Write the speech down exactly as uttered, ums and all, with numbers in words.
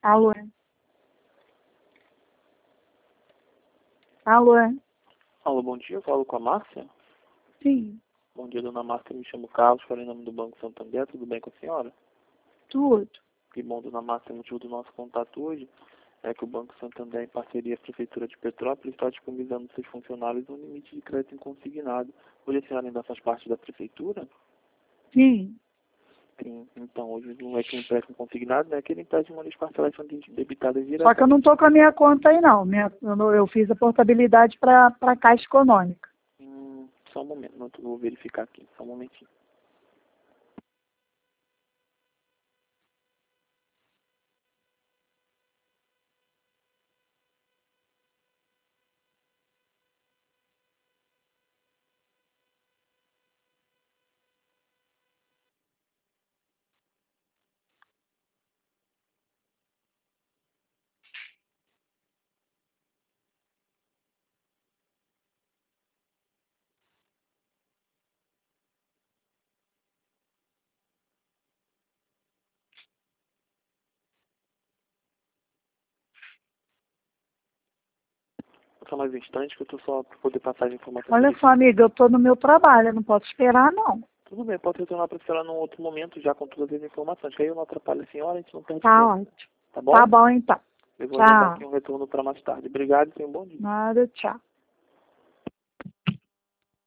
Alô? Alô? Alô, bom dia, eu falo com a Márcia. Sim, Bom dia, dona Márcia, me chamo Carlos, falei em nome do Banco Santander, tudo bem com a senhora? tudo. Que bom, dona Márcia, o motivo do nosso contato hoje é que o Banco Santander, em parceria com a Prefeitura de Petrópolis, está disponibilizando seus funcionários um limite de crédito inconsignado. Hoje a senhora ainda faz parte da Prefeitura? Sim. Sim, então hoje não é que o empréstimo consignado, né? Aquele empréstimo onde as parcelas são debitadas Só que eu diretamente. não tô com a minha conta aí, não. Minha, eu, não- eu fiz a portabilidade para a Caixa Econômica. Hum, só um momento, não, eu vou verificar aqui, só um momentinho. Só mais um instante que eu estou só para poder passar as informações. Olha só, amiga, eu tô no meu trabalho, eu não posso esperar, não. Tudo bem, pode retornar para a senhora num outro momento, já com todas as informações, que aí eu não atrapalho a senhora, a gente não perde Tá tempo, ótimo. tá bom? Tá bom, então. Eu vou agendar Tchau. aqui um retorno para mais tarde. Obrigado e tenha um bom dia. Nada, tchau.